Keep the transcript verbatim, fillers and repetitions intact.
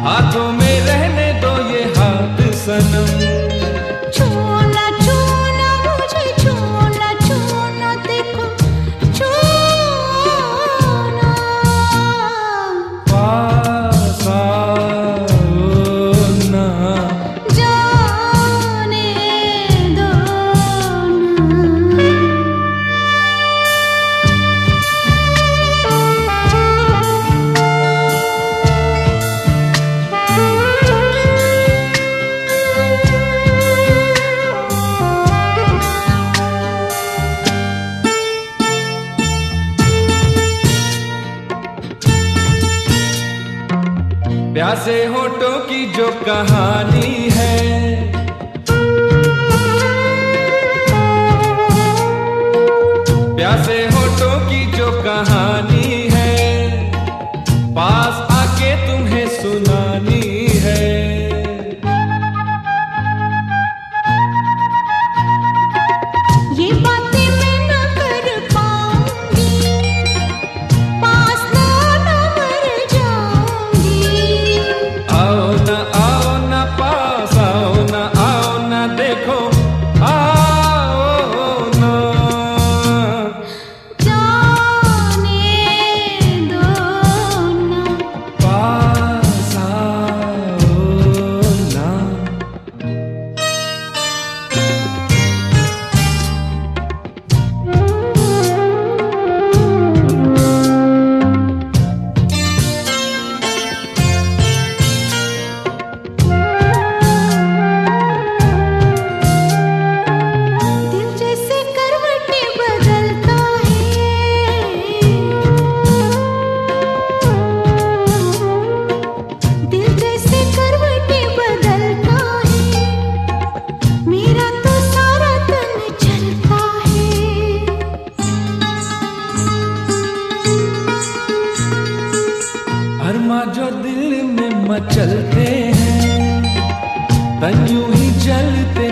हाथों में रहने दो ये हाथ सनम। छूना छूना मुझे छूना छूना देखो छूना। पास आओ ना, जाने दो ना। प्यासे होठों की जो कहानी है, प्यासे होठों की जो कहानी है, पास आके तुम्हें सुनानी है। ये बातें मैं न कर पाऊंगी, पास ना ना मर जाऊंगी। आओ ना आओ ना पास आओ ना आओ ना देखो आओ ना। जाने दो ना। पास आओ ना। दिल जैसे करवटें बदलता है, दिल जैसे करवटें बदलता है, मेरा तो सारा तन चलता है। अरमा जो दिल में मचलते हैं, तन यूं ही जलते